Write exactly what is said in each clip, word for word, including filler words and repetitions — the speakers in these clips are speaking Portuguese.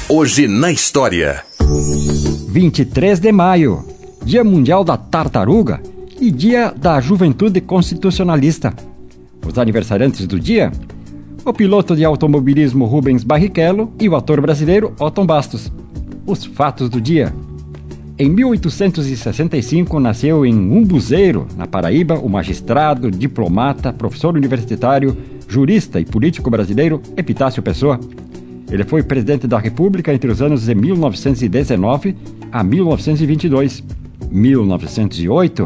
Hoje na história. vinte e três de maio, Dia Mundial da Tartaruga e Dia da Juventude Constitucionalista. Os aniversariantes do dia: o piloto de automobilismo Rubens Barrichello e o ator brasileiro Otton Bastos. Os fatos do dia: em mil oitocentos e sessenta e cinco, nasceu em Umbuzeiro, na Paraíba, o magistrado, diplomata, professor universitário, jurista e político brasileiro Epitácio Pessoa. Ele foi presidente da República entre os anos de mil novecentos e dezenove a mil novecentos e vinte e dois. mil novecentos e oito...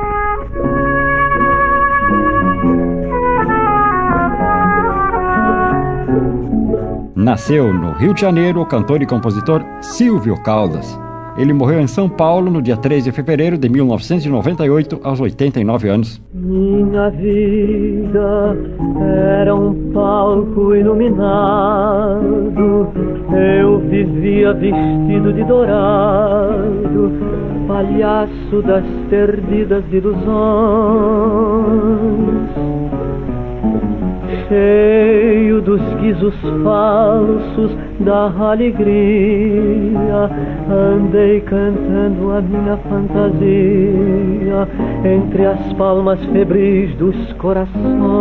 nasceu no Rio de Janeiro o cantor e compositor Silvio Caldas. Ele morreu em São Paulo no dia três de fevereiro de mil novecentos e noventa e oito, aos oitenta e nove anos. Minha vida era um palco iluminado, eu vivia vestido de dourado, palhaço das perdidas ilusões, cheio dos guizos falsos da alegria, andei cantando a minha fantasia entre as palmas febris dos corações.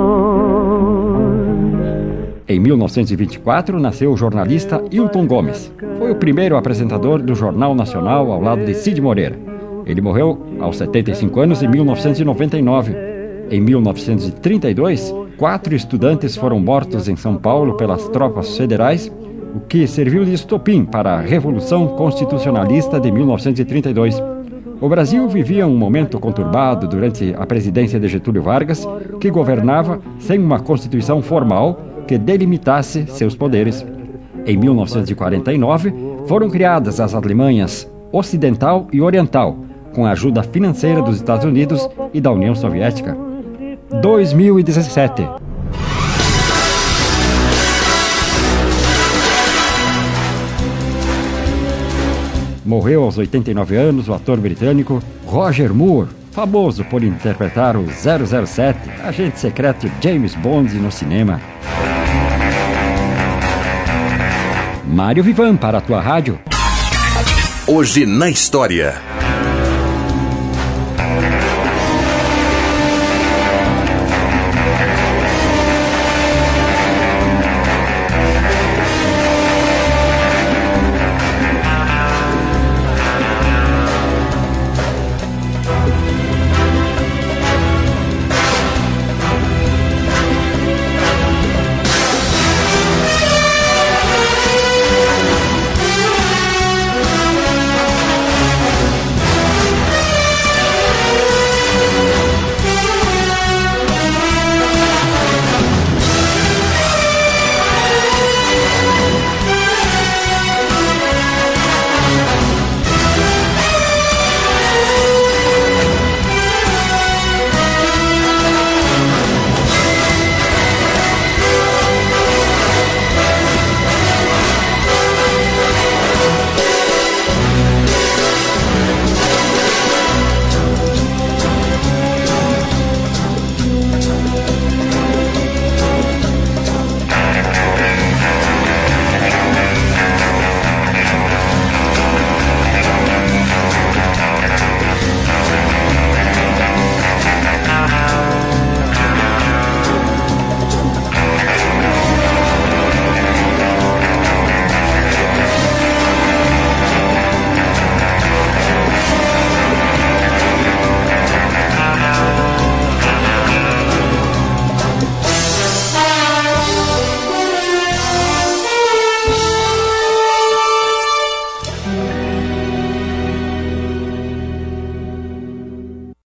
Em mil novecentos e vinte e quatro, nasceu o jornalista Hilton Gomes. Foi o primeiro apresentador do Jornal Nacional ao lado de Cid Moreira. Ele morreu aos setenta e cinco anos em mil novecentos e noventa e nove. Em mil novecentos e trinta e dois, quatro estudantes foram mortos em São Paulo pelas tropas federais, o que serviu de estopim para a Revolução Constitucionalista de mil novecentos e trinta e dois. O Brasil vivia um momento conturbado durante a presidência de Getúlio Vargas, que governava sem uma Constituição formal que delimitasse seus poderes. Em mil novecentos e quarenta e nove, foram criadas as Alemanhas Ocidental e Oriental, com a ajuda financeira dos Estados Unidos e da União Soviética. dois mil e dezessete. Morreu aos oitenta e nove anos o ator britânico Roger Moore, famoso por interpretar o zero zero sete, agente secreto James Bond no cinema. Mário Vivan para a tua rádio. Hoje na história.